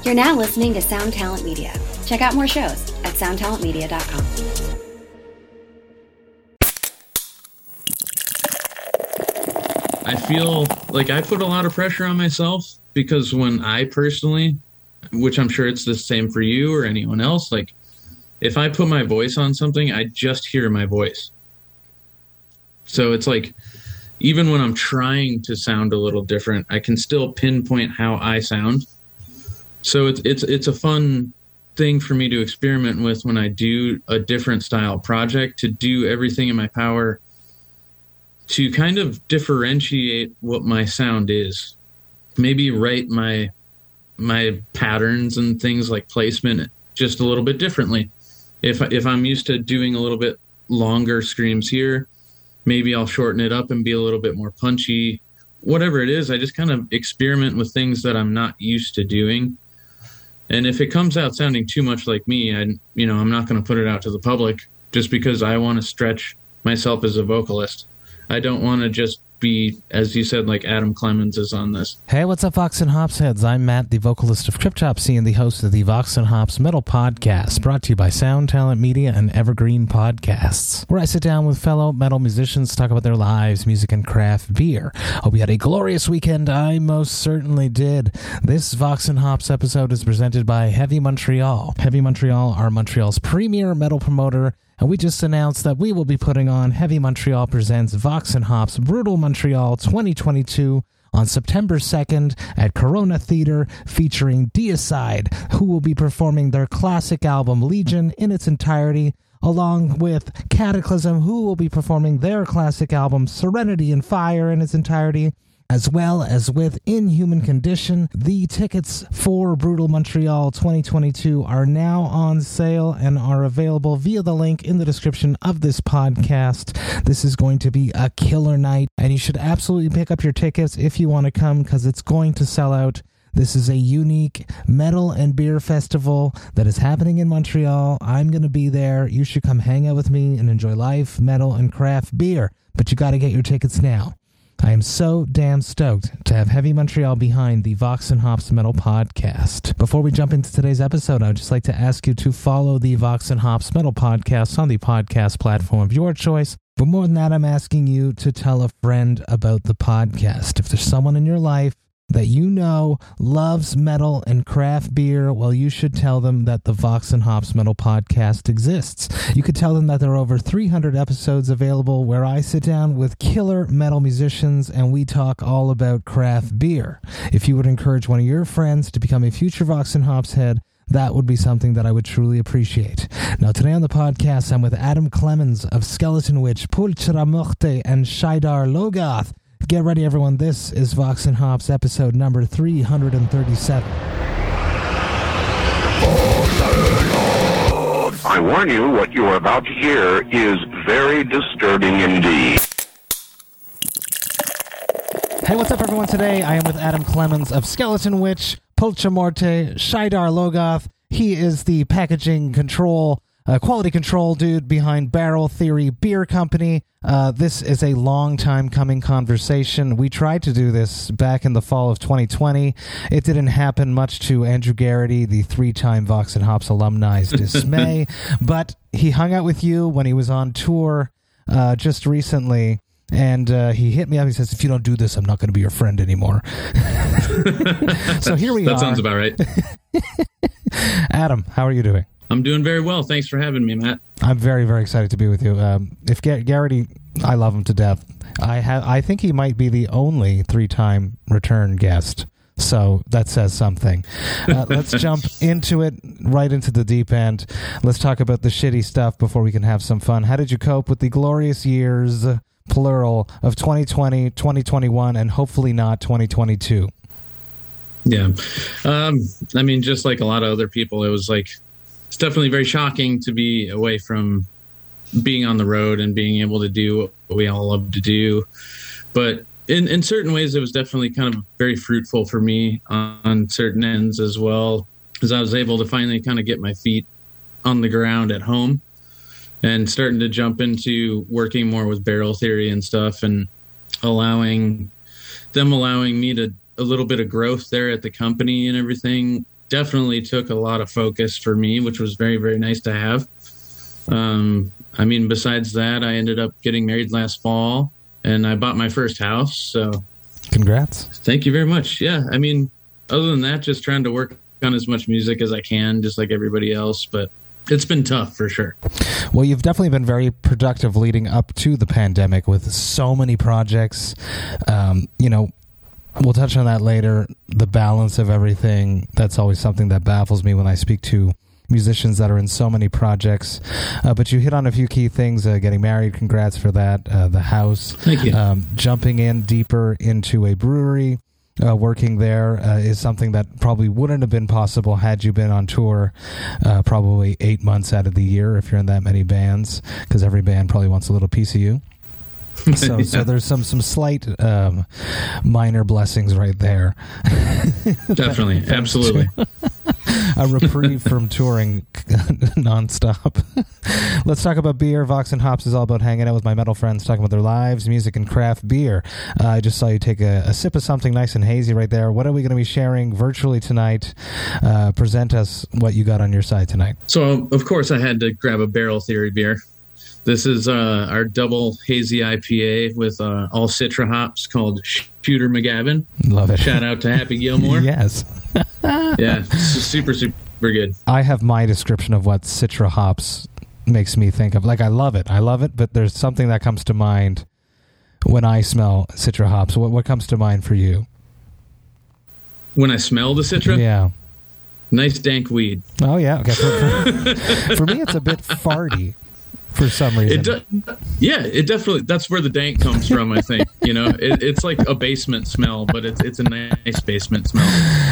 You're now listening to Sound Talent Media. Check out more shows at soundtalentmedia.com. I feel like I put a lot of pressure on myself because when I personally, which I'm sure it's the same for you or anyone else, like if I put my voice on something, I just hear my voice. So it's like, even when I'm trying to sound a little different, I can still pinpoint how I sound. So it's a fun thing for me to experiment with when I do a different style project, to do everything in my power to kind of differentiate what my sound is. Maybe write my patterns and things like placement just a little bit differently. If I'm used to doing a little bit longer screams here, maybe I'll shorten it up and be a little bit more punchy. Whatever it is, I just kind of experiment with things that I'm not used to doing. And if it comes out sounding too much like me, I'm not going to put it out to the public just because I want to stretch myself as a vocalist. I don't want to just be, as you said, like Adam Clemens is on this. Hey, what's up, Vox and Hops heads? I'm Matt, the vocalist of Cryptopsy and the host of the Vox and Hops Metal Podcast, brought to you by Sound Talent Media and Evergreen Podcasts, where I sit down with fellow metal musicians to talk about their lives, music, and craft beer. Hope you had a glorious weekend. I most certainly did. This Vox and Hops episode is presented by Heavy Montreal. Heavy Montreal are Montreal's premier metal promoter, and we just announced that we will be putting on Heavy Montreal Presents Vox and Hops Brutal Montreal 2022 on September 2nd at Corona Theater, featuring Deicide, who will be performing their classic album Legion in its entirety, along with Cataclysm, who will be performing their classic album Serenity and Fire in its entirety, as well as with Inhuman Condition. The tickets for Brutal Montreal 2022 are now on sale and are available via the link in the description of this podcast. This is going to be a killer night, and you should absolutely pick up your tickets if you want to come, because it's going to sell out. This is a unique metal and beer festival that is happening in Montreal. I'm going to be there. You should come hang out with me and enjoy life, metal, and craft beer, but you got to get your tickets now. I am so damn stoked to have Heavy Montreal behind the Vox and Hops Metal Podcast. Before we jump into today's episode, I would just like to ask you to follow the Vox and Hops Metal Podcast on the podcast platform of your choice. But more than that, I'm asking you to tell a friend about the podcast. If there's someone in your life that you know loves metal and craft beer, well, you should tell them that the Vox and Hops Metal Podcast exists. You could tell them that there are over 300 episodes available where I sit down with killer metal musicians and we talk all about craft beer. If you would encourage one of your friends to become a future Vox and Hops head, that would be something that I would truly appreciate. Now, today on the podcast, I'm with Adam Clemens of Skeleton Witch, Pulchra Morte, and Shaidar Logoth. Get ready, everyone. This is Vox and Hops episode number 337. I warn you, what you are about to hear is very disturbing indeed. Hey, what's up, everyone? Today I am with Adam Clemens of Skeleton Witch, Pulchra Morte, Shaidar Logoth. He is the packaging control, quality control dude behind Barrel Theory Beer Company. This is a long time coming conversation. We tried to do this back in the fall of 2020. It didn't happen, much to Andrew Garrity, the three-time Vox and Hops alumni's dismay. But he hung out with you when he was on tour just recently. And he hit me up. He says, if you don't do this, I'm not going to be your friend anymore. So here we are. That sounds about right. Adam, how are you doing? I'm doing very well. Thanks for having me, Matt. I'm very, very excited to be with you. If Garrity, I love him to death. I think he might be the only three-time return guest. So that says something. Let's jump into it, right into the deep end. Let's talk about the shitty stuff before we can have some fun. How did you cope with the glorious years, plural, of 2020, 2021, and hopefully not 2022? Yeah. I mean, just like a lot of other people, it was like, it's definitely very shocking to be away from being on the road and being able to do what we all love to do. But in certain ways, it was definitely kind of very fruitful for me on certain ends as well, because I was able to finally kind of get my feet on the ground at home and starting to jump into working more with Barrel Theory and stuff, and allowing me to a little bit of growth there at the company and everything definitely took a lot of focus for me, which was very, very nice to have. I mean, besides that, I ended up getting married last fall, and I bought my first house. So, congrats! Thank you very much. Yeah, I mean, other than that, just trying to work on as much music as I can, just like everybody else. But it's been tough for sure. Well, you've definitely been very productive leading up to the pandemic with so many projects. We'll touch on that later. The balance of everything, that's always something that baffles me when I speak to musicians that are in so many projects. But you hit on a few key things. Getting married, congrats for that. The house. Thank you. Jumping in deeper into a brewery. Working there is something that probably wouldn't have been possible had you been on tour probably 8 months out of the year if you're in that many bands, because every band probably wants a little piece of you. So there's some slight minor blessings right there. Definitely. Absolutely. A reprieve from touring nonstop. Let's talk about beer. Vox and Hops is all about hanging out with my metal friends, talking about their lives, music, and craft beer. I just saw you take a sip of something nice and hazy right there. What are we going to be sharing virtually tonight? Present us what you got on your side tonight. So, of course, I had to grab a Barrel Theory beer. This is our double hazy IPA with all Citra hops called Shooter McGavin. Love it. Shout out to Happy Gilmore. Yes. Yeah, super, super good. I have my description of what Citra hops makes me think of. Like, I love it, but there's something that comes to mind when I smell Citra hops. What comes to mind for you? When I smell the Citra? Yeah. Nice dank weed. Oh, yeah. Okay. For me, it's a bit farty. For some reason. It definitely, that's where the dank comes from, I think. It's like a basement smell, but it's a nice basement smell.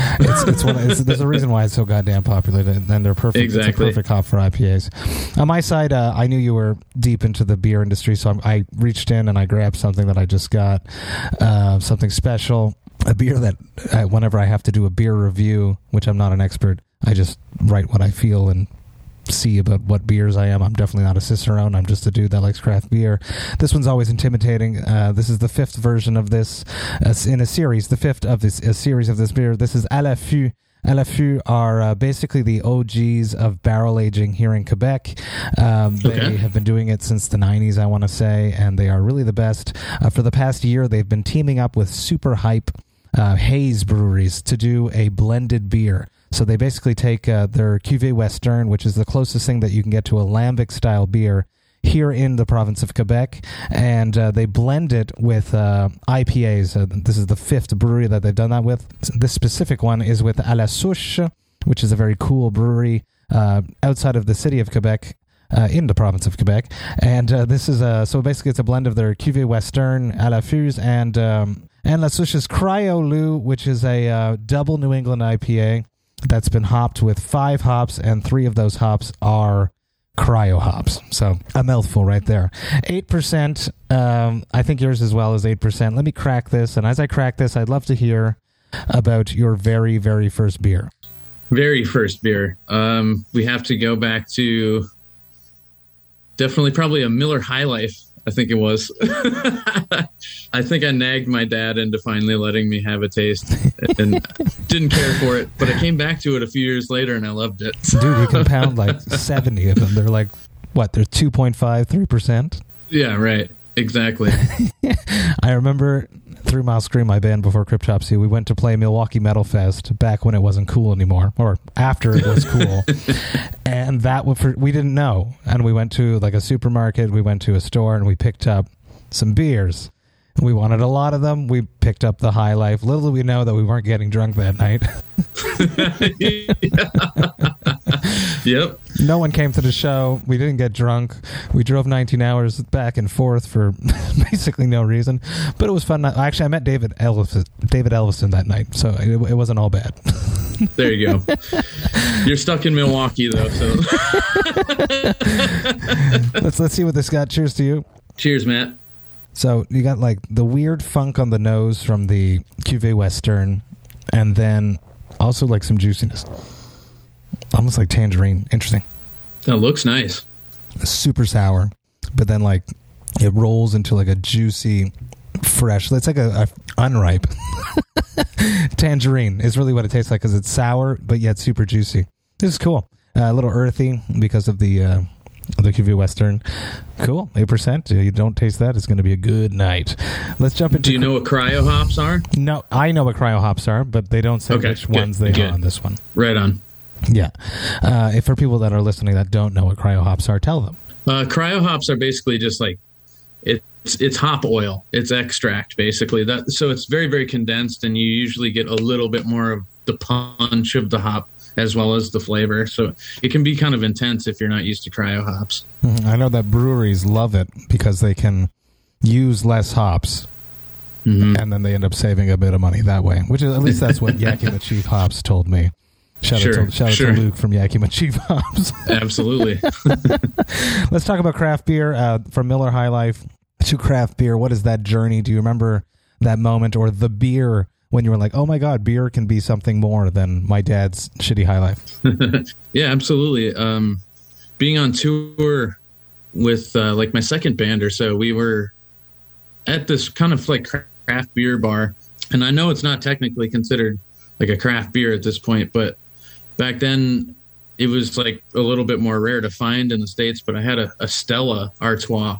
There's a reason why it's so goddamn popular, and they're perfect. Exactly. It's a perfect hop for IPAs. On my side, I knew you were deep into the beer industry, so I reached in and I grabbed something that I just got, something special, a beer that whenever I have to do a beer review, which I'm not an expert, I just write what I feel and see about what beers I am. I'm definitely not a Cicerone. I'm just a dude that likes craft beer. This one's always intimidating. This is the fifth version of this in a series. The fifth of a series of this beer. This is À la Fût. À la Fût are basically the OGs of barrel aging here in Quebec. They have been doing it since the 90s, I want to say, and they are really the best. For the past year, they've been teaming up with super hype haze breweries to do a blended beer. So they basically take their Cuvée Western, which is the closest thing that you can get to a lambic-style beer here in the province of Quebec, and they blend it with IPAs. This is the fifth brewery that they've done that with. This specific one is with À la Souche, which is a very cool brewery outside of the city of Quebec, in the province of Quebec. And this is so basically it's a blend of their Cuvée Western, À la Fuse, and La Souche's Cryo-Lou, which is a double New England IPA that's been hopped with 5 hops, and 3 of those hops are cryo hops. So a mouthful right there. 8%. I think yours as well is 8%. Let me crack this. And as I crack this, I'd love to hear about your very, very first beer. Very first beer. We have to go back to definitely probably a Miller High Life. I think it was. I think I nagged my dad into finally letting me have a taste and didn't care for it. But I came back to it a few years later and I loved it. Dude, you can pound like 70 of them. They're like, what, they're 2.5, 3%? Yeah, right. Exactly. I remember 3 Mile Scream, my band before Cryptopsy, we went to play Milwaukee Metal Fest back when it wasn't cool anymore, or after it was cool. And we didn't know. And we went to like a supermarket, we went to a store, and we picked up some beers. We wanted a lot of them. We picked up the High Life. Little did we know that we weren't getting drunk that night. Yep. No one came to the show. We didn't get drunk. We drove 19 hours back and forth for basically no reason. But it was fun. Actually, I met David Elvison that night, so it wasn't all bad. There you go. You're stuck in Milwaukee, though. So let's see what this got. Cheers to you. Cheers, Matt. So you got like the weird funk on the nose from the Cuvée Western, and then also like some juiciness. Almost like tangerine. Interesting. That looks nice. Super sour, but then like it rolls into like a juicy, fresh. It's like a Unripe. Tangerine is really what it tastes like because it's sour, but yet super juicy. This is cool. A little earthy because of the Cuvée Western. Cool. 8%. You don't taste that, it's going to be a good night. Let's jump into... Do you know what cryo hops are? No, I know what cryo hops are, but they don't say which ones they are on this one. Right on. Yeah. If for people that are listening that don't know what cryo hops are, tell them. Cryo hops are basically just like it's hop oil. It's extract basically. So it's very, very condensed, and you usually get a little bit more of the punch of the hop as well as the flavor. So it can be kind of intense if you're not used to cryo hops. Mm-hmm. I know that breweries love it because they can use less hops, and then they end up saving a bit of money that way. Which is, at least that's what Yakima Chief Hops told me. Shout out to Luke from Yakima Chief Hops. Absolutely. Let's talk about craft beer. From Miller High Life to craft beer, what is that journey? Do you remember that moment or the beer when you were like, oh my God, beer can be something more than my dad's shitty High Life? Yeah, absolutely. Being on tour with like my second band or so, we were at this kind of like craft beer bar. And I know it's not technically considered like a craft beer at this point, but back then it was like a little bit more rare to find in the States. But I had a Stella Artois.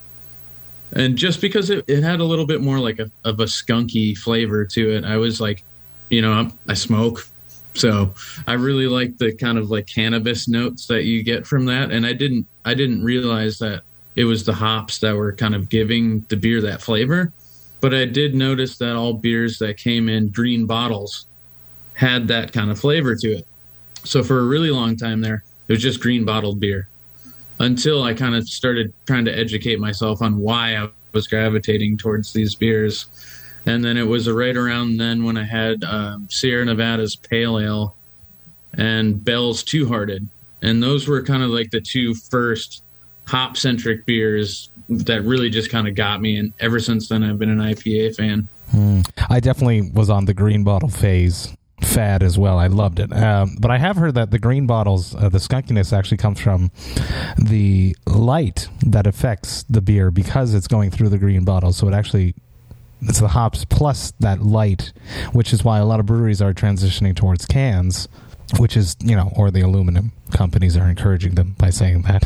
And just because it had a little bit more like of a skunky flavor to it, I was like, I smoke. So I really like the kind of like cannabis notes that you get from that. And I didn't realize that it was the hops that were kind of giving the beer that flavor. But I did notice that all beers that came in green bottles had that kind of flavor to it. So for a really long time there, it was just green bottled beer. Until I kind of started trying to educate myself on why I was gravitating towards these beers. And then it was right around then when I had Sierra Nevada's Pale Ale and Bell's Two Hearted. And those were kind of like the two first hop-centric beers that really just kind of got me. And ever since then, I've been an IPA fan. I definitely was on the green bottle fad as well. I loved it. But I have heard that the green bottles, the skunkiness actually comes from the light that affects the beer because it's going through the green bottle. So it's the hops plus that light, which is why a lot of breweries are transitioning towards cans, which is, or the aluminum companies are encouraging them by saying that.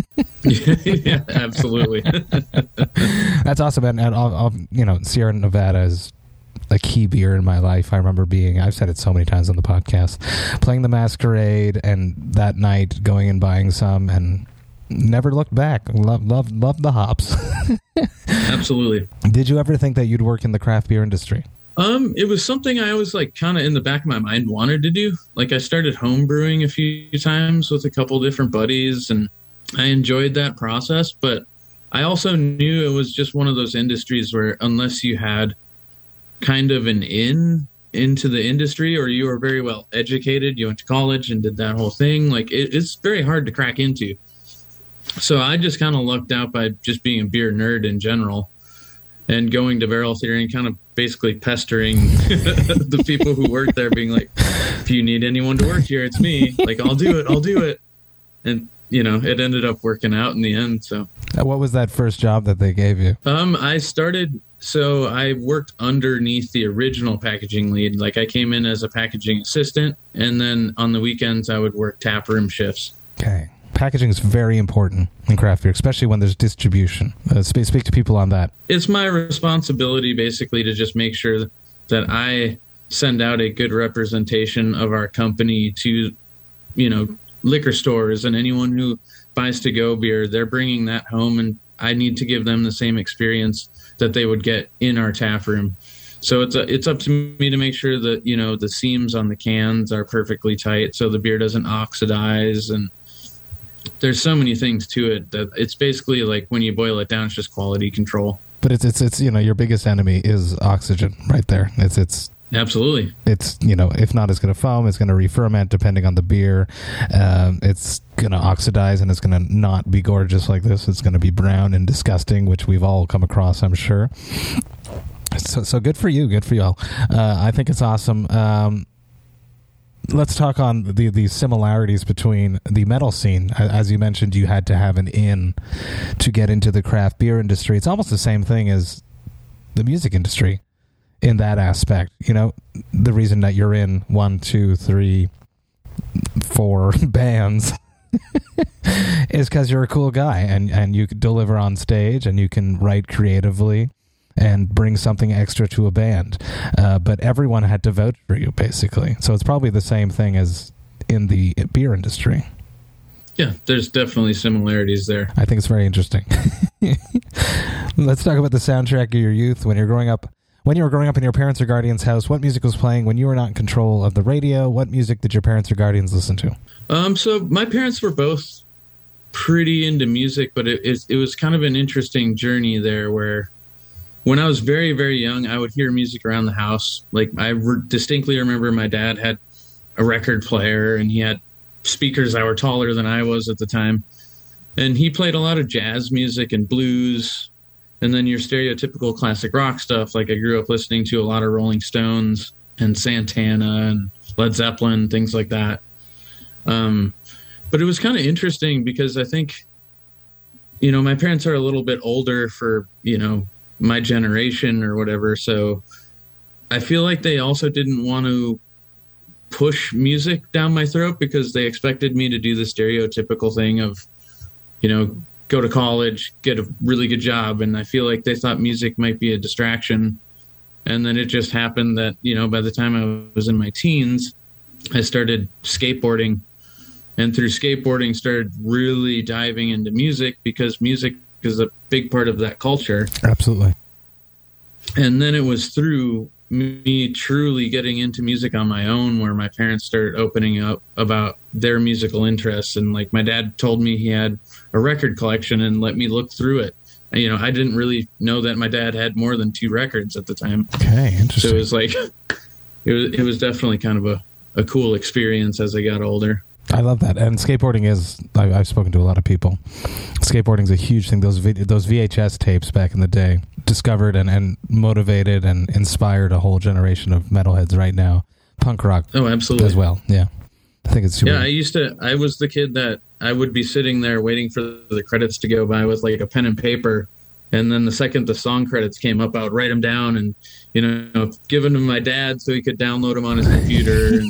Yeah, absolutely. That's awesome. And Sierra Nevada is a key beer in my life. I remember I've said it so many times on the podcast, playing the Masquerade, and that night going and buying some and never looked back. Loved the hops. Absolutely. Did you ever think that you'd work in the craft beer industry? It was something I was like kind of in the back of my mind wanted to do. Like I started home brewing a few times with a couple different buddies, and I enjoyed that process, but I also knew it was just one of those industries where unless you had kind of an into the industry or you were very well educated, you went to college and did that whole thing, like it's very hard to crack into. So I just kind of lucked out by just being a beer nerd in general and going to Barrel Theory and kind of basically pestering the people who work there, being like, if you need anyone to work here, it's me. Like, I'll do it. And it ended up working out in the end. So what was that first job that they gave you? I worked underneath the original packaging lead. Like I came in as a packaging assistant, and then on the weekends I would work taproom shifts. Okay. Packaging is very important in craft beer, especially when there's distribution. Speak to people on that. It's my responsibility basically to just make sure that I send out a good representation of our company to, liquor stores and anyone who buys to-go beer. They're bringing that home, and I need to give them the same experience that they would get in our tap room. So it's up to me to make sure that, the seams on the cans are perfectly tight so the beer doesn't oxidize. And there's so many things to it that it's basically like when you boil it down, it's just quality control. But it's your biggest enemy is oxygen right there. It's absolutely. It's, if not, it's going to foam, it's going to re-ferment depending on the beer. It's going to oxidize, and it's going to not be gorgeous like this. It's going to be brown and disgusting, which we've all come across, I'm sure. So good for you. Good for y'all. I think it's awesome. Let's talk on the similarities between the metal scene. As you mentioned, you had to have an in to get into the craft beer industry. It's almost the same thing as the music industry. in that aspect. You know, the reason that you're in 1, 2, 3, 4 bands is because you're a cool guy, and you can deliver on stage, and you can write creatively and bring something extra to a band. But everyone had to vote for you, basically. So it's probably the same thing as in the beer industry. Yeah, there's definitely similarities there. I think it's very interesting. Let's talk about the soundtrack of your youth. When you were growing up in your parents' or guardians' house, what music was playing when you were not in control of the radio? What music did your parents or guardians listen to? So my parents were both pretty into music, but it was kind of an interesting journey there, where when I was very, very young, I would hear music around the house. Like, I distinctly remember my dad had a record player, and he had speakers that were taller than I was at the time. And he played a lot of jazz music and blues, and then your stereotypical classic rock stuff. Like, I grew up listening to a lot of Rolling Stones and Santana and Led Zeppelin, things like that. But it was kind of interesting because I think, you know, my parents are a little bit older for, you know, my generation or whatever. So I feel like they also didn't want to push music down my throat because they expected me to do the stereotypical thing of, you know, go to college, get a really good job. And I feel like they thought music might be a distraction. And then it just happened that, you know, by the time I was in my teens, I started skateboarding. And through skateboarding, started really diving into music because music is a big part of that culture. Absolutely. And then it was through me truly getting into music on my own where my parents started opening up about their musical interests. And like, my dad told me he had a record collection and let me look through it. And, you know, I didn't really know that my dad had more than 2 records at the time. Okay, interesting. So it was like, it was definitely kind of a cool experience as I got older. I love that. And skateboarding is, I've spoken to a lot of people. Skateboarding is a huge thing. Those VHS tapes back in the day discovered and motivated and inspired a whole generation of metalheads right now. Punk rock. Oh, absolutely. As well. Yeah. I think it's super. Yeah, I was the kid that I would be sitting there waiting for the credits to go by with like a pen and paper. And then the second the song credits came up, I would write them down and, you know, give them to my dad so he could download them on his computer.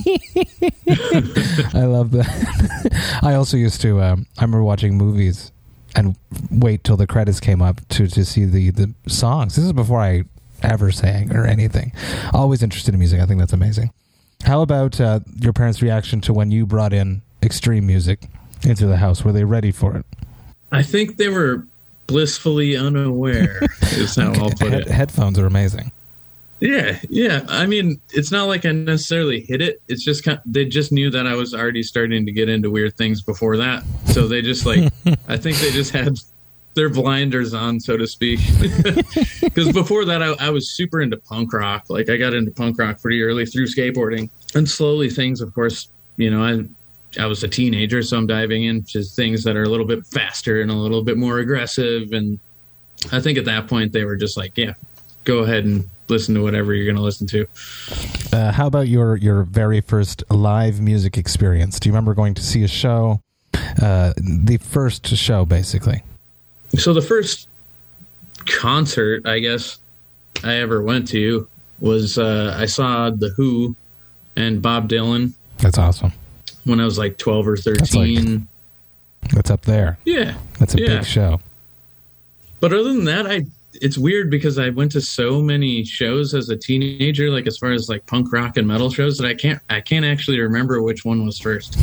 I love that. I also used to, I remember watching movies and wait till the credits came up to see the songs. This is before I ever sang or anything. Always interested in music. I think that's amazing. How about your parents' reaction to when you brought in extreme music into the house? Were they ready for it? I think they were blissfully unaware is how I'll put it. Headphones are amazing. Yeah. I mean, it's not like I necessarily hit it. It's just they just knew that I was already starting to get into weird things before that. So they just like, I think they just had their blinders on, so to speak. Because before that, I was super into punk rock. Like, I got into punk rock pretty early through skateboarding. And slowly things, of course, you know, I was a teenager, so I'm diving into things that are a little bit faster and a little bit more aggressive. And I think at that point they were just like, yeah, go ahead and listen to whatever you're going to listen to. How about your very first live music experience? Do you remember going to see a show? The first show, basically. So the first concert, I guess, I ever went to was I saw The Who and Bob Dylan. That's awesome. When I was like 12 or 13. That's up there. Yeah. That's a big show. But other than that, it's weird because I went to so many shows as a teenager, like as far as like punk rock and metal shows, that I can't actually remember which one was first.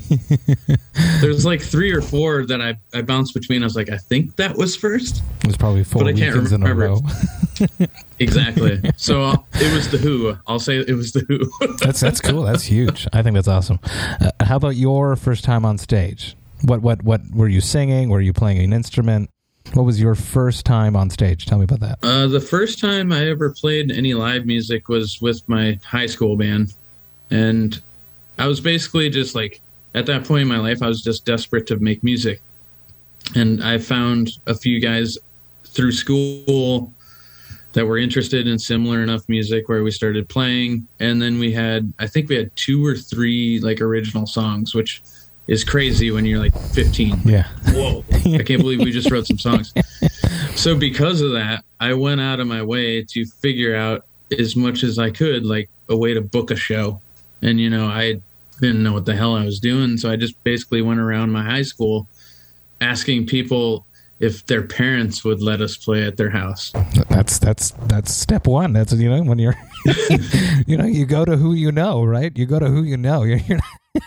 There's like 3 or 4 that I bounced between. I was like, I think that was first. It was probably 4 weekends in a row. Exactly. So it was The Who. I'll say it was The Who. That's cool. That's huge. I think that's awesome. How about your first time on stage? What were you singing? Were you playing an instrument? What was your first time on stage? Tell me about that. The first time I ever played any live music was with my high school band. And I was basically just like, at that point in my life, I was just desperate to make music. And I found a few guys through school that were interested in similar enough music where we started playing. And then I think we had 2 or 3 like original songs, which is crazy when you're like 15. Yeah. Whoa. I can't believe we just wrote some songs. So because of that, I went out of my way to figure out as much as I could, like a way to book a show. And, I didn't know what the hell I was doing. So I just basically went around my high school asking people if their parents would let us play at their house. That's step one. That's, when you're, you go to who you know, right? You go to who you know. You're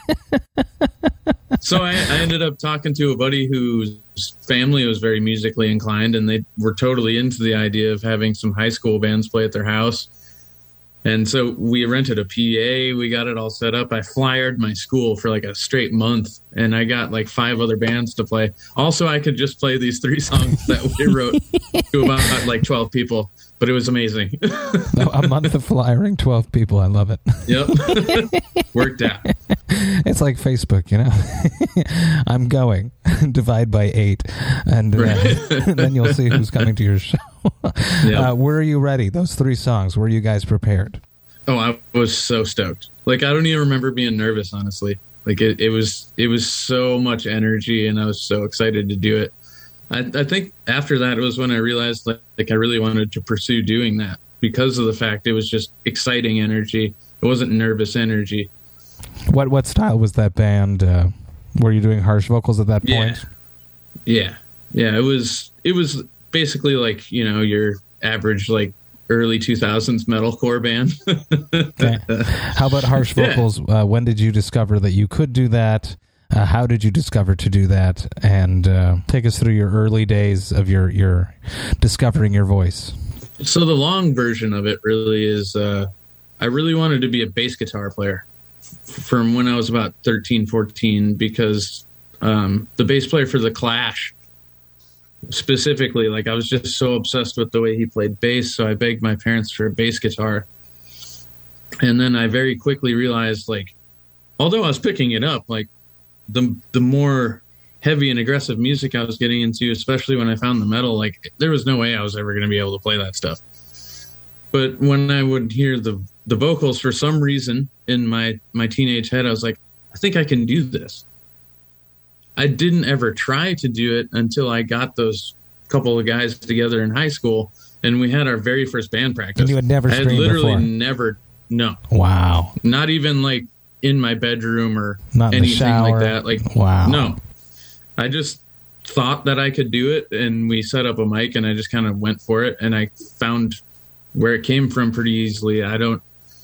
So I ended up talking to a buddy whose family was very musically inclined, and they were totally into the idea of having some high school bands play at their house. And so we rented a PA. We got it all set up. I flyered my school for like a straight month, and I got like 5 other bands to play. Also, I could just play these 3 songs that we wrote to about like 12 people, but it was amazing. A month of flyering 12 people. I love it. Yep. Worked out. It's like Facebook, I'm going. Divide by 8, and then you'll see who's coming to your show. Yep. Were you ready? Those 3 songs, were you guys prepared? Oh, I was so stoked. Like, I don't even remember being nervous, honestly. Like, it was so much energy, and I was so excited to do it. I think after that, it was when I realized like I really wanted to pursue doing that, because of the fact it was just exciting energy. It wasn't nervous energy. What style was that band? Were you doing harsh vocals at that point? Yeah. It was basically like, your average like early 2000s metalcore band. Okay. How about harsh vocals? Yeah. When did you discover that you could do that? How did you discover to do that? And take us through your early days of your discovering your voice. So the long version of it really is I really wanted to be a bass guitar player from when I was about 13, 14, because the bass player for The Clash, specifically, like I was just so obsessed with the way he played bass, so I begged my parents for a bass guitar. And then I very quickly realized, like, although I was picking it up, like the more heavy and aggressive music I was getting into, especially when I found the metal, like there was no way I was ever going to be able to play that stuff. But when I would hear the vocals, for some reason in my teenage head, I was like, I think I can do this. I didn't ever try to do it until I got those couple of guys together in high school, and we had our very first band practice. And you had never screamed before? I had literally never, no. Wow. Not even like in my bedroom or not anything like that. Like, wow. No. I just thought that I could do it, and we set up a mic, and I just kind of went for it, and I found where it came from pretty easily. I don't,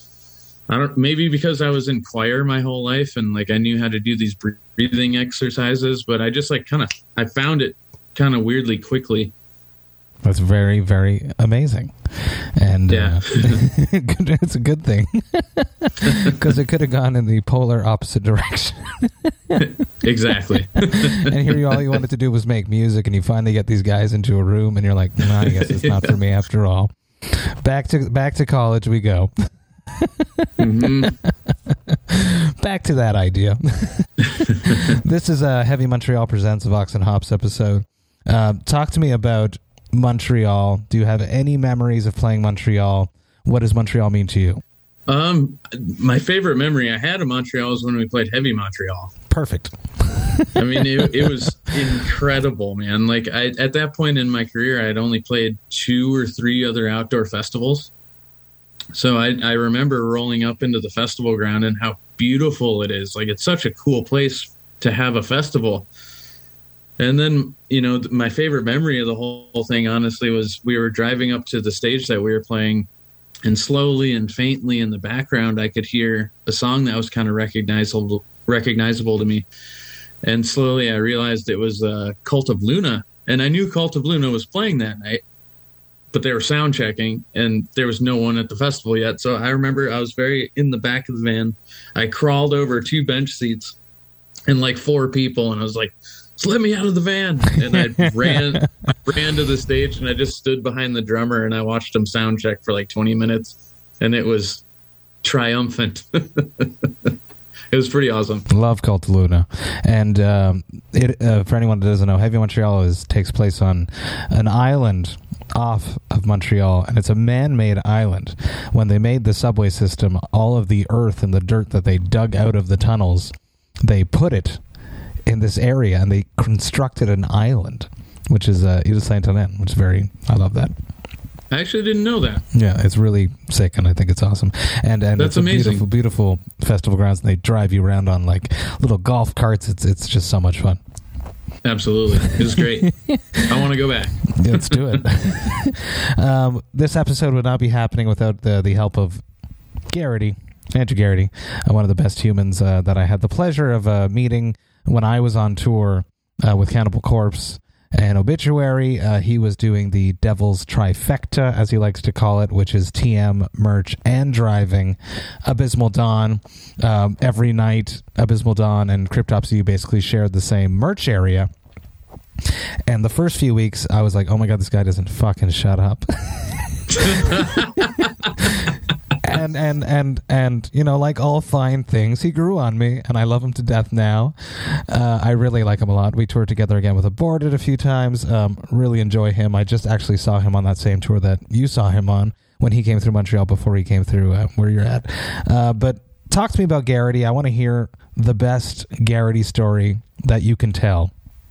maybe because I was in choir my whole life, and like I knew how to do these breathing exercises, but I just like I found it kind of weirdly quickly. That's very, very amazing. And yeah. It's a good thing, because it could have gone in the polar opposite direction. Exactly. And all you wanted to do was make music, and you finally get these guys into a room, and you're like, no, I guess it's not for me after all. Back to college we go. Mm-hmm. Back to that idea. This is a Heavy Montreal Presents Vox and Hops episode. Talk to me about Montreal. Do you have any memories of playing Montreal? What does Montreal mean to you? My favorite memory I had of Montreal was when we played Heavy Montreal. Perfect. I mean, it was incredible, man. Like at that point in my career, I had only played 2 or 3 other outdoor festivals. So I remember rolling up into the festival ground and how beautiful it is. Like, it's such a cool place to have a festival. And then, my favorite memory of the whole thing, honestly, was we were driving up to the stage that we were playing, and slowly and faintly in the background, I could hear a song that was kind of recognizable to me. And slowly I realized it was Cult of Luna. And I knew Cult of Luna was playing that night, but they were sound checking, and there was no one at the festival yet. So I remember I was very in the back of the van. I crawled over 2 bench seats and like 4 people, and I was like, just let me out of the van. And I ran to the stage, and I just stood behind the drummer, and I watched him sound check for like 20 minutes, and it was triumphant. It was pretty awesome. Love Cult of Luna. And for anyone that doesn't know, Heavy Montreal takes place on an island off of Montreal, and it's a man-made island. When they made the subway system, all of the earth and the dirt that they dug out of the tunnels, they put it in this area, and they constructed an island, which is Ile Saint-Hélène, which is I love that. I actually didn't know that. Yeah, it's really sick, and I think it's awesome. And That's it's a amazing. beautiful, beautiful festival grounds, and they drive you around on like little golf carts. It's just so much fun. Absolutely. It was great. I want to go back. Yeah, let's do it. This episode would not be happening without the help of Garrity, Andrew Garrity, one of the best humans that I had the pleasure of meeting when I was on tour with Cannibal Corpse and Obituary. He was doing the Devil's Trifecta, as he likes to call it, which is TM, merch, and driving. Abysmal Dawn. Every night, Abysmal Dawn and Cryptopsy basically shared the same merch area. And the first few weeks, I was like, oh my God, this guy doesn't fucking shut up. And you know, like all fine things, he grew on me, and I love him to death now. I really like him a lot. We toured together again with Aborted a few times. Really enjoy him. I just actually saw him on that same tour that you saw him on when he came through Montreal before he came through where you're at. But talk to me about Garrity. I want to hear the best Garrity story that you can tell.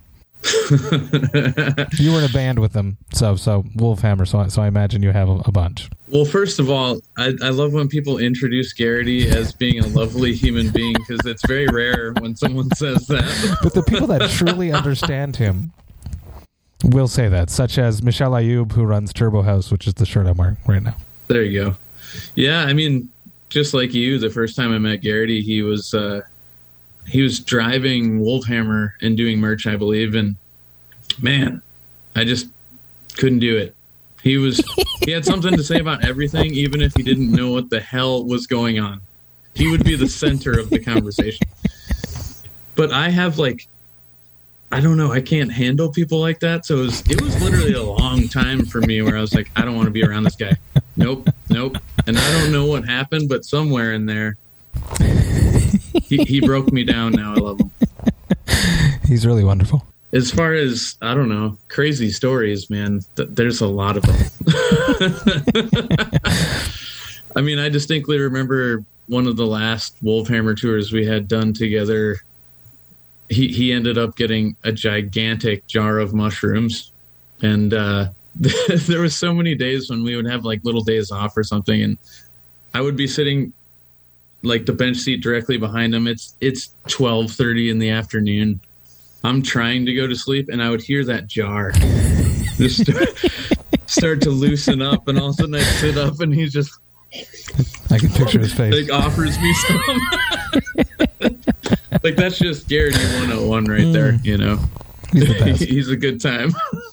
You were in a band with them, so Wolfhammer, so I imagine you have a bunch. Well, first of all, I love when people introduce Garrity as being a lovely human being, because it's very rare when someone says that. But the people that truly understand him will say that, such as Michelle Ayoub, who runs Turbo House, which is the shirt I'm wearing right now. There you go. Yeah, I mean, just like you, the first time I met Garrity, he was driving Wolfhammer and doing merch, I believe, and man, I just couldn't do it. He had something to say about everything, even if he didn't know what the hell was going on. He would be the center of the conversation. But I have I don't know, I can't handle people like that. So it was literally a long time for me where I was like, I don't want to be around this guy. Nope. And I don't know what happened, but somewhere in there, he broke me down. Now I love him. He's really wonderful. As far as, I don't know, crazy stories, man, there's a lot of them. I mean, I distinctly remember one of the last Wolfhammer tours we had done together. He ended up getting a gigantic jar of mushrooms. And there was so many days when we would have little days off or something. And I would be sitting the bench seat directly behind him. It's 12:30 in the afternoon. I'm trying to go to sleep, and I would hear that jar just start to loosen up, and all of a sudden I sit up, and he's just... I can picture his face. Offers me some. That's just Garrity 101 right there, you know. He's the best. He's a good time.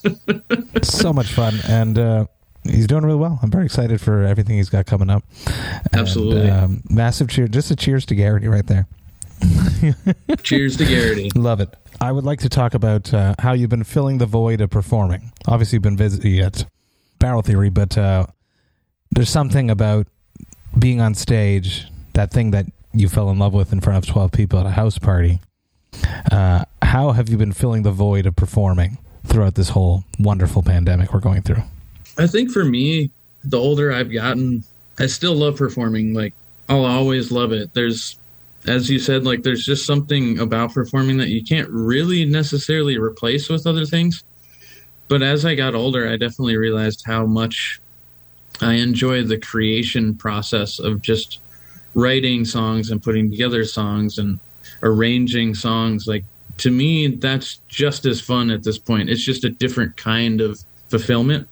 So much fun, and he's doing really well. I'm very excited for everything he's got coming up. Absolutely. And, massive cheer. Just a cheers to Garrity right there. Cheers to Garrity. Love it. I would like to talk about how you've been filling the void of performing. Obviously, you've been busy at Barrel Theory, but there's something about being on stage, that thing that you fell in love with in front of 12 people at a house party. How have you been filling the void of performing throughout this whole wonderful pandemic we're going through? I think for me, the older I've gotten, I still love performing. I'll always love it. There's, as you said, there's just something about performing that you can't really necessarily replace with other things. But as I got older, I definitely realized how much I enjoy the creation process of just writing songs and putting together songs and arranging songs. To me, that's just as fun at this point. It's just a different kind of fulfillment.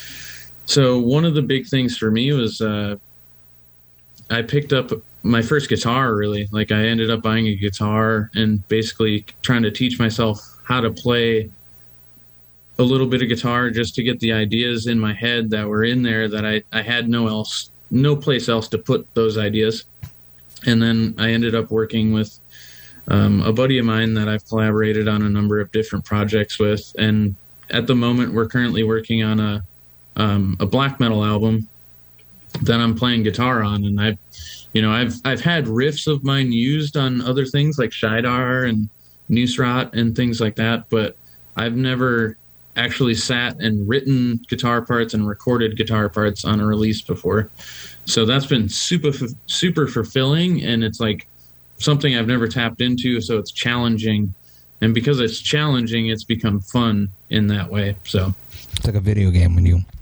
So one of the big things for me was I picked up my first guitar, really. I ended up buying a guitar and basically trying to teach myself how to play a little bit of guitar just to get the ideas in my head that were in there that I had no place else to put those ideas. And then I ended up working with a buddy of mine that I've collaborated on a number of different projects with. And at the moment, we're currently working on a black metal album that I'm playing guitar on. And I've had riffs of mine used on other things like Shidar and Nusrat and things like that, but I've never actually sat and written guitar parts and recorded guitar parts on a release before. So that's been super fulfilling, and it's something I've never tapped into, so it's challenging. And because it's challenging, it's become fun in that way. So it's like a video game when you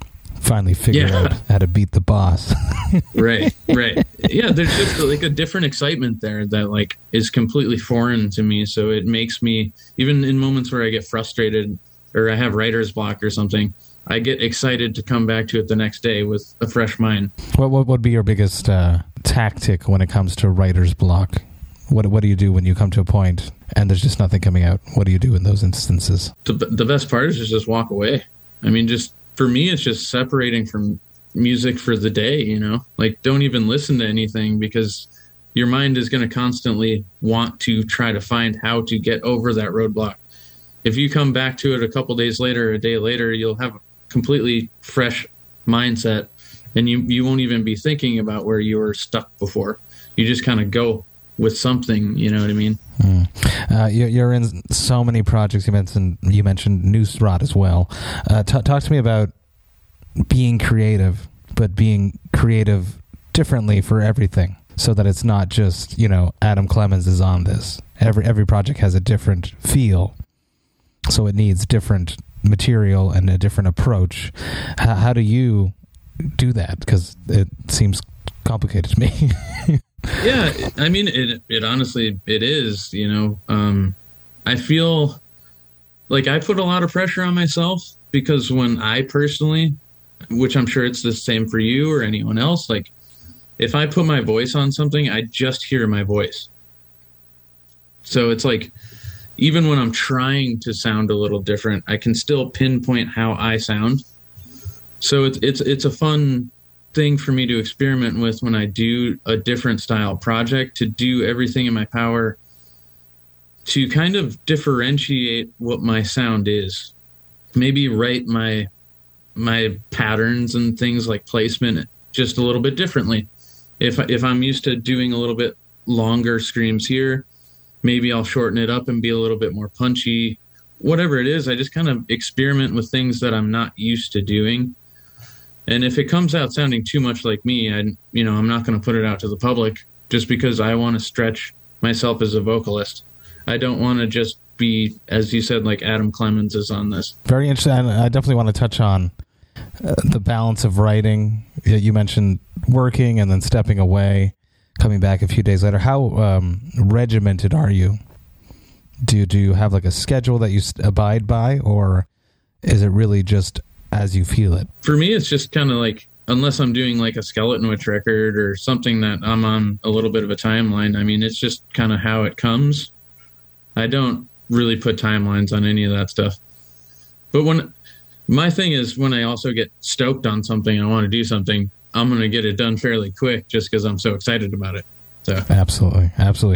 finally figured out how to beat the boss. Right. Yeah, there's just like a different excitement there that like is completely foreign to me. So it makes me, even in moments where I get frustrated or I have writer's block or something, I get excited to come back to it the next day with a fresh mind. What would be your biggest tactic when it comes to writer's block? What do you do when you come to a point and there's just nothing coming out? What do you do in those instances? The best part is just walk away. I mean, just for me, it's just separating from music for the day, you know? Like, don't even listen to anything because your mind is going to constantly want to try to find how to get over that roadblock. If you come back to it a couple days later, a day later, you'll have a completely fresh mindset and you won't even be thinking about where you were stuck before. You just kind of go with something, you know what I mean? You're in so many projects. You mentioned Newsrod as well. Talk to me about being creative, but being creative differently for everything, so that it's not just, you know, Adam Clemens is on this. Every project has a different feel, so it needs different material and a different approach. How do you do that? Because it seems complicated to me. Yeah, I mean, it honestly, it is, you know. I feel like I put a lot of pressure on myself because when I personally, which I'm sure it's the same for you or anyone else, like if I put my voice on something, I just hear my voice. So it's like, even when I'm trying to sound a little different, I can still pinpoint how I sound. So it's a fun thing for me to experiment with when I do a different style project, to do everything in my power to kind of differentiate what my sound is. Maybe write my patterns and things like placement just a little bit differently. If I'm used to doing a little bit longer screams here, maybe I'll shorten it up and be a little bit more punchy. Whatever it is, I just kind of experiment with things that I'm not used to doing. And if it comes out sounding too much like me, I'm not going to put it out to the public just because I want to stretch myself as a vocalist. I don't want to just be, as you said, like Adam Clemens is on this. Very interesting. I definitely want to touch on the balance of writing. You mentioned working and then stepping away, coming back a few days later. How regimented are you? Do you have like a schedule that you abide by, or is it really just as you feel it? For me, it's just kind of like, unless I'm doing like a Skeleton Witch record or something that I'm on a little bit of a timeline, I mean, it's just kind of how it comes. I don't really put timelines on any of that stuff. But my thing is, when I also get stoked on something, I want to do something, I'm going to get it done fairly quick just because I'm so excited about it. So Absolutely.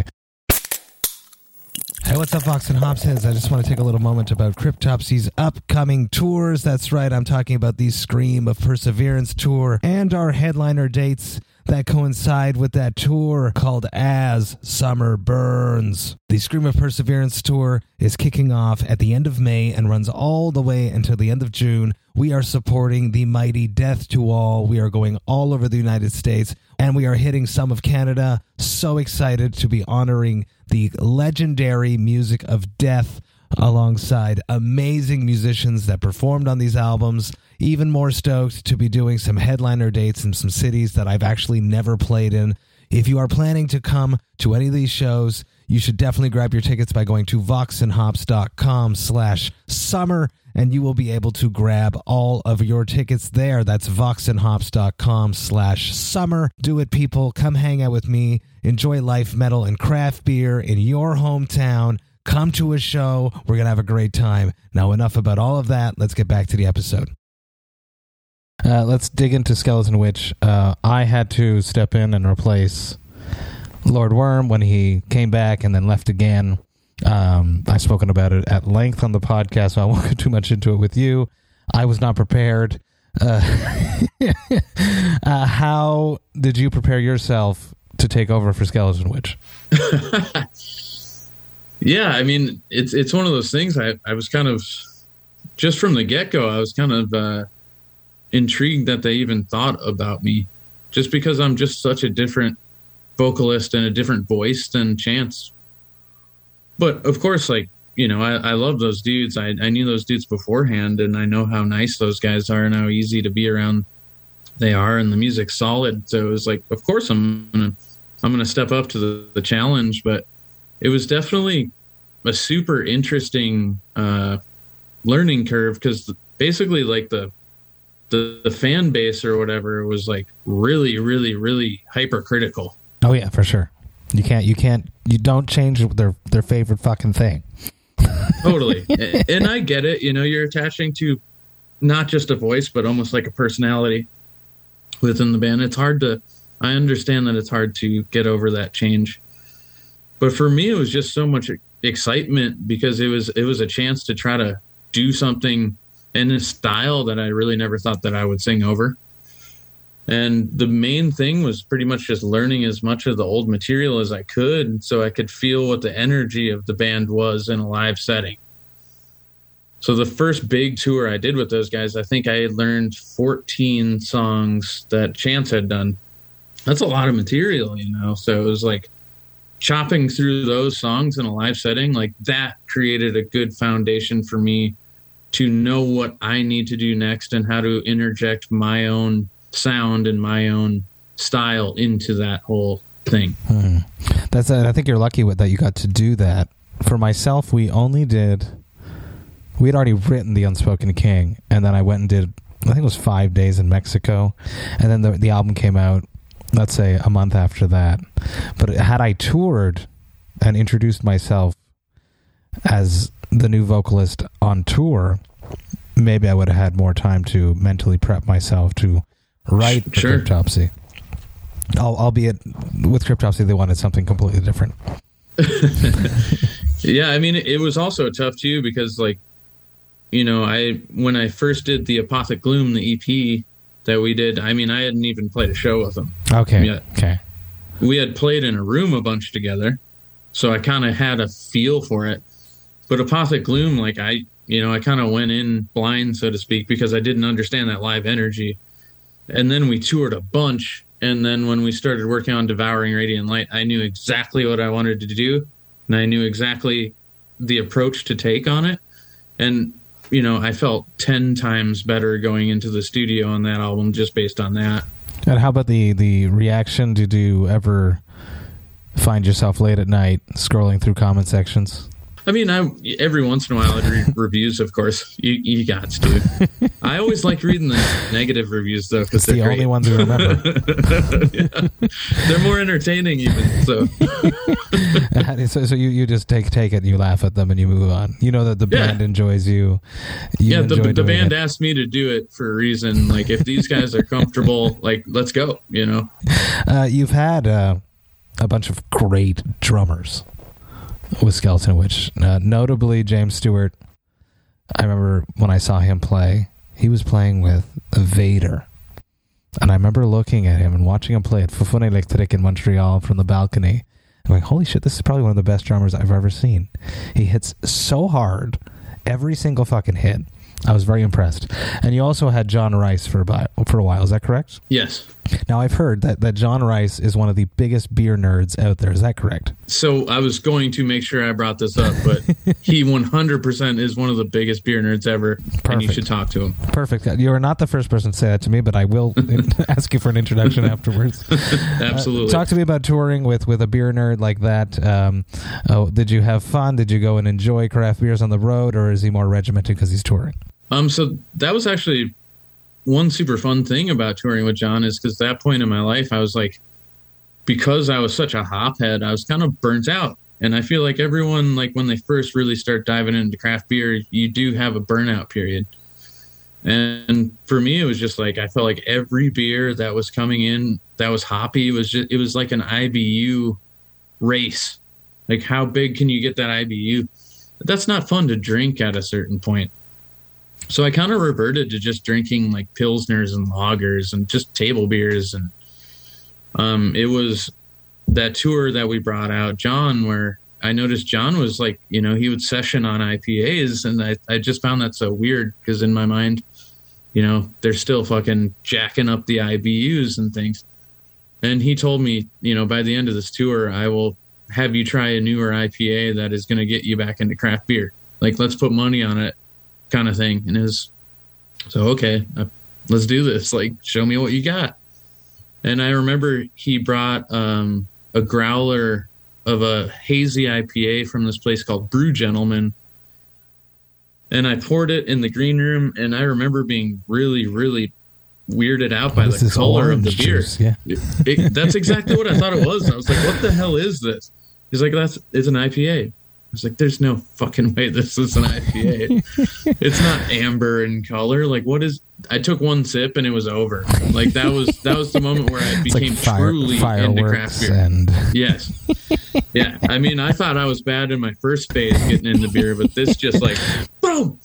Hey, what's up, Vox and Hopsheads? I just want to take a little moment about Cryptopsy's upcoming tours. That's right, I'm talking about the Scream of Perseverance tour and our headliner dates that coincide with that tour, called As Summer Burns. The Scream of Perseverance tour is kicking off at the end of May and runs all the way until the end of June. We are supporting the mighty Death to All. We are going all over the United States, and we are hitting some of Canada. So excited to be honoring the legendary music of Death alongside amazing musicians that performed on these albums. Even more stoked to be doing some headliner dates in some cities that I've actually never played in. If you are planning to come to any of these shows, you should definitely grab your tickets by going to voxandhops.com/summer, and you will be able to grab all of your tickets there. That's voxandhops.com/summer. Do it, people. Come hang out with me. Enjoy life, metal, and craft beer in your hometown. Come to a show. We're going to have a great time. Now, enough about all of that. Let's get back to the episode. Let's dig into Skeleton Witch. I had to step in and replace Lord Worm when he came back and then left again. I've spoken about it at length on the podcast, so I won't get too much into it with you. I was not prepared. How did you prepare yourself to take over for Skeleton Witch? Yeah, I mean, it's one of those things. I was kind of, just from the get-go, I was kind of intrigued that they even thought about me, just because I'm just such a different vocalist and a different voice than Chance. But of course, like, I love those dudes. I knew those dudes beforehand, and I know how nice those guys are and how easy to be around they are, and the music's solid. So it was like, of course I'm gonna step up to the challenge. But it was definitely a super interesting learning curve, because basically like the fan base or whatever was like really, really, really hypercritical. Oh yeah, for sure. You don't change their favorite fucking thing. Totally. And I get it. You're attaching to not just a voice, but almost like a personality within the band. I understand that it's hard to get over that change. But for me, it was just so much excitement, because it was a chance to try to do something in a style that I really never thought that I would sing over. And the main thing was pretty much just learning as much of the old material as I could, so I could feel what the energy of the band was in a live setting. So the first big tour I did with those guys, I think I had learned 14 songs that Chance had done. That's a lot of material, So it was like chopping through those songs in a live setting, like that created a good foundation for me to know what I need to do next and how to interject my own sound and my own style into that whole thing. I think you're lucky with that you got to do that. For myself, we had already written The Unspoken King, and then I went and did, I think it was 5 days in Mexico, and then the album came out, let's say, a month after that. But had I toured and introduced myself as the new vocalist on tour, maybe I would have had more time to mentally prep myself to write for Cryptopsy. Albeit with Cryptopsy, they wanted something completely different. Yeah, I mean, it was also tough too, because like, when I first did the Apothic Gloom, the EP that we did, I mean, I hadn't even played a show with them. Okay. Yet. Okay. We had played in a room a bunch together, so I kind of had a feel for it. But Apothic Gloom, like I kind of went in blind, so to speak, because I didn't understand that live energy. And then we toured a bunch, and then when we started working on Devouring Radiant Light, I knew exactly what I wanted to do, and I knew exactly the approach to take on it. And I felt 10 times better going into the studio on that album just based on that. And how about the reaction? Did you ever find yourself late at night scrolling through comment sections? I mean, every once in a while I'd read reviews, of course. You got to. I always like reading the negative reviews, though, because they're the only ones you remember. Yeah. They're more entertaining, even. So you just take it and you laugh at them and you move on. You know that the band enjoys you. The band asked me to do it for a reason. Like, if these guys are comfortable, like, let's go, You've had a bunch of great drummers with Skeleton Witch, notably James Stewart. I remember when I saw him play, he was playing with Vader. And I remember looking at him and watching him play at Fufune Electric in Montreal from the balcony. I'm like, holy shit, this is probably one of the best drummers I've ever seen. He hits so hard, every single fucking hit. I was very impressed. And you also had John Rice for a while, is that correct? Yes. Now, I've heard that John Rice is one of the biggest beer nerds out there. Is that correct? So I was going to make sure I brought this up, but he 100% is one of the biggest beer nerds ever. Perfect. And you should talk to him. Perfect. You are not the first person to say that to me, but I will ask you for an introduction afterwards. Absolutely. Talk to me about touring with a beer nerd like that. Did you have fun? Did you go and enjoy craft beers on the road, or is he more regimented because he's touring? So that was actually one super fun thing about touring with John, is because that point in my life, I was like, because I was such a hophead, I was kind of burnt out. And I feel like everyone, like when they first really start diving into craft beer, you do have a burnout period. And for me, it was just like, I felt like every beer that was coming in that was hoppy, it was like an IBU race. Like, how big can you get that IBU? That's not fun to drink at a certain point. So I kind of reverted to just drinking like Pilsners and lagers and just table beers. And it was that tour that we brought out John, where I noticed John was like, he would session on IPAs. And I just found that so weird, because in my mind, they're still fucking jacking up the IBUs and things. And he told me, by the end of this tour, I will have you try a newer IPA that is going to get you back into craft beer. Like, let's put money on it kind of thing. And okay, let's do this. Like, show me what you got. And I remember he brought a growler of a hazy IPA from this place called Brew Gentleman. And I poured it in the green room, and I remember being really, really weirded out by the color of the beer. Juice, yeah. That's exactly what I thought it was. I was like, what the hell is this? He's like, it's an IPA. I was like, there's no fucking way this is an IPA. It's not amber in color. Like, what is... I took one sip and it was over. Like, that was the moment where I became truly into craft beer. Yes. Yeah. I mean, I thought I was bad in my first phase getting into beer, but this just like, boom!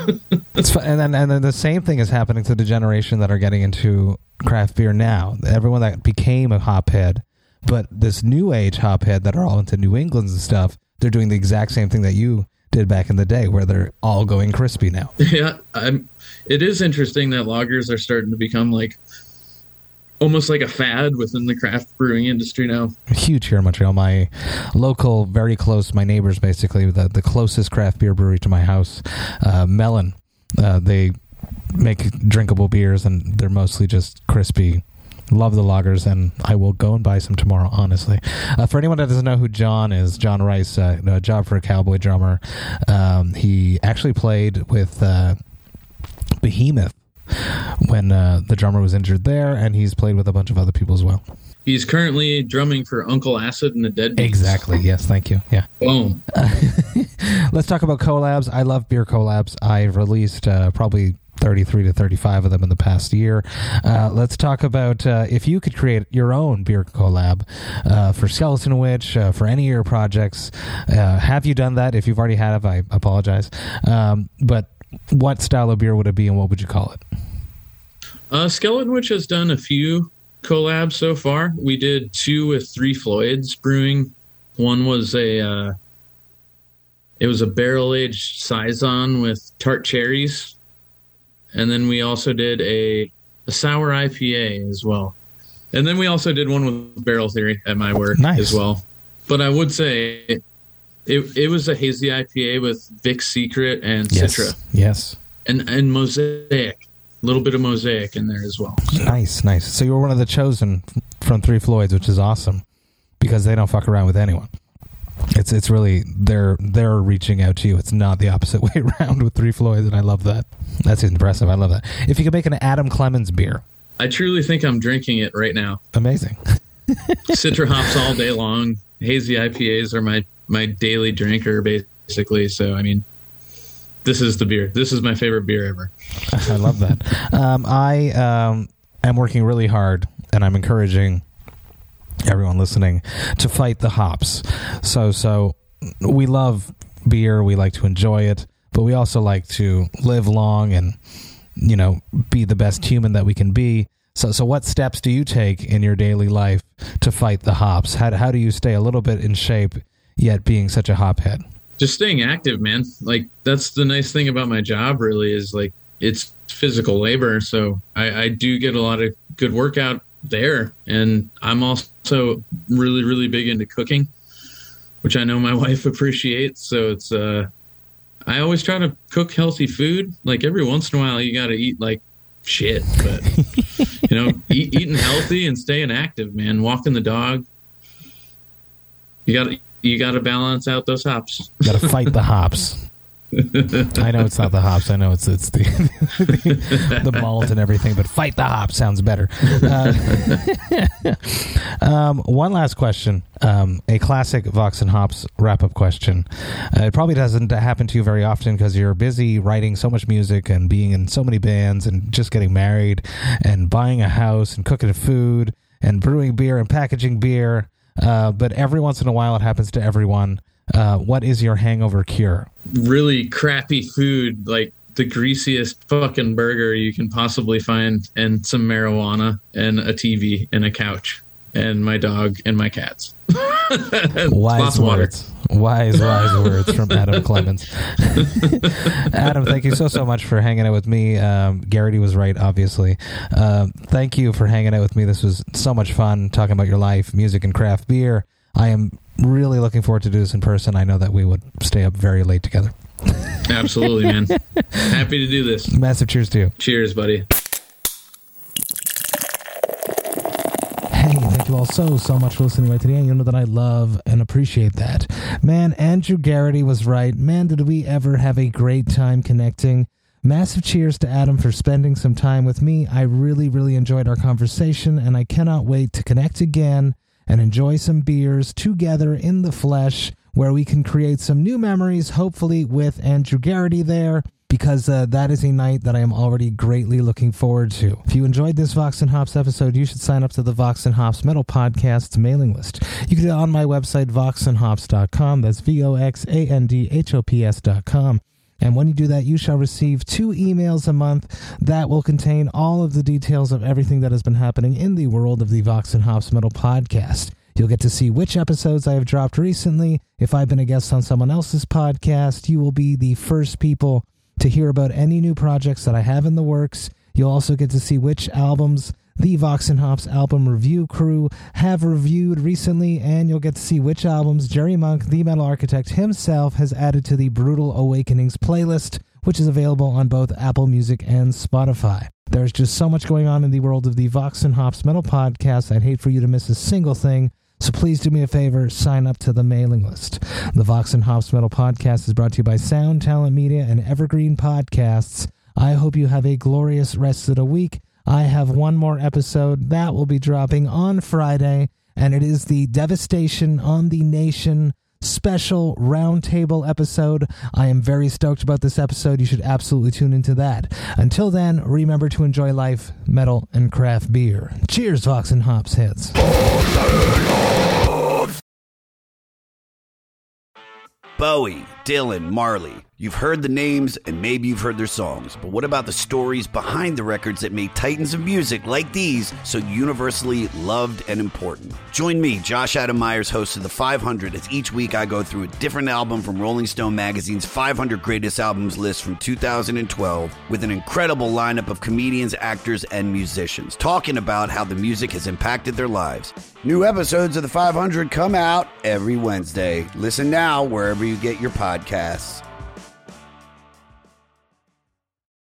And then the same thing is happening to the generation that are getting into craft beer now. Everyone that became a hophead, but this new age hophead that are all into New Englands and stuff, they're doing the exact same thing that you did back in the day, where they're all going crispy now. Yeah, it is interesting that lagers are starting to become like almost like a fad within the craft brewing industry now. Huge here in Montreal. My local, very close, my neighbors basically, the closest craft beer brewery to my house, Melon. They make drinkable beers, and they're mostly just crispy. Love the lagers, and I will go and buy some tomorrow, honestly. For anyone that doesn't know who John is, John Rice, a job for a cowboy drummer. He actually played with Behemoth when the drummer was injured there, and he's played with a bunch of other people as well. He's currently drumming for Uncle Acid and the Deadbeats. Exactly, yes, thank you. Yeah. Boom. Let's talk about collabs. I love beer collabs. I've released probably 33 to 35 of them in the past year. Let's talk about if you could create your own beer collab for Skeleton Witch, for any of your projects. Have you done that? If you've already had it, I apologize. But what style of beer would it be, and what would you call it? Skeleton Witch has done a few collabs so far. We did 2 with Three Floyds Brewing. One was it was a barrel-aged Saison with tart cherries. And then we also did a sour IPA as well. And then we also did one with Barrel Theory at my work as well. But I would say it was a hazy IPA with Vic's Secret and Citra. Yes. And Mosaic. A little bit of Mosaic in there as well. So. Nice. So you were one of the chosen from Three Floyds, which is awesome, because they don't fuck around with anyone. It's really they're reaching out to you. It's not the opposite way around with Three Floyds, and I love that. That's impressive. I love that. If you could make an Adam Clemens beer, I truly think I'm drinking it right now. Amazing. Citra hops all day long. Hazy IPAs are my daily drinker, basically. So I mean, this is the beer. This is my favorite beer ever. I love that. I am working really hard, and I'm encouraging everyone listening to fight the hops. So we love beer, we like to enjoy it, but we also like to live long and, you know, be the best human that we can be. So what steps do you take in your daily life to fight the hops? How do you stay a little bit in shape yet being such a hophead? Just staying active, man. Like, that's the nice thing about my job, really, is like it's physical labor. So I do get a lot of good workout there, and I'm also really, really big into cooking, which I know my wife appreciates. So it's I always try to cook healthy food. Like, every once in a while you got to eat like shit, but you know, eating healthy and staying active, man. Walking the dog. You got to balance out those hops. You got to fight the hops. I know it's not the hops. I know it's the malt and everything, but fight the hops sounds better. One last question, a classic Vox and Hops wrap-up question. It probably doesn't happen to you very often because you're busy writing so much music and being in so many bands and just getting married and buying a house and cooking food and brewing beer and packaging beer. But every once in a while it happens to everyone. What is your hangover cure? Really crappy food, like the greasiest fucking burger you can possibly find, and some marijuana and a TV and a couch and my dog and my cats. Wise words. Wise words from Adam Clemens. Adam, thank you so much for hanging out with me. Garrity was right, obviously. Thank you for hanging out with me. This was so much fun talking about your life, music, and craft beer. I am really looking forward to do this in person. I know that we would stay up very late together. Absolutely, man. Happy to do this. Massive cheers to you. Cheers, buddy. Hey, thank you all so much for listening right today. You know that I love and appreciate that. Man, Andrew Garrity was right. Man, did we ever have a great time connecting. Massive cheers to Adam for spending some time with me. I really enjoyed our conversation, and I cannot wait to connect again and enjoy some beers together in the flesh, where we can create some new memories, hopefully with Andrew Garrity there, because that is a night that I am already greatly looking forward to. If you enjoyed this Vox and Hops episode, you should sign up to the Vox and Hops Metal Podcast's mailing list. You can do it on my website, voxandhops.com. That's VOXANDHOPS.com. And when you do that, you shall receive 2 emails a month that will contain all of the details of everything that has been happening in the world of the Vox and Hops Metal Podcast. You'll get to see which episodes I have dropped recently. If I've been a guest on someone else's podcast, you will be the first people to hear about any new projects that I have in the works. You'll also get to see which albums the Vox and Hops album review crew have reviewed recently, and you'll get to see which albums Jerry Monk, the metal architect himself, has added to the Brutal Awakenings playlist, which is available on both Apple Music and Spotify. There's just so much going on in the world of the Vox and Hops Metal Podcast. I'd hate for you to miss a single thing. So please do me a favor, sign up to the mailing list. The Vox and Hops Metal Podcast is brought to you by Sound Talent Media and Evergreen Podcasts. I hope you have a glorious rest of the week. I have one more episode that will be dropping on Friday, and it is the Devastation on the Nation special roundtable episode. I am very stoked about this episode. You should absolutely tune into that. Until then, remember to enjoy life, metal, and craft beer. Cheers, Vox and Hops heads. Bowie, Dylan, Marley. You've heard the names and maybe you've heard their songs, but what about the stories behind the records that made titans of music like these so universally loved and important? Join me, Josh Adam Myers, host of The 500, as each week I go through a different album from Rolling Stone magazine's 500 Greatest Albums list from 2012 with an incredible lineup of comedians, actors, and musicians talking about how the music has impacted their lives. New episodes of The 500 come out every Wednesday. Listen now wherever you get your podcasts.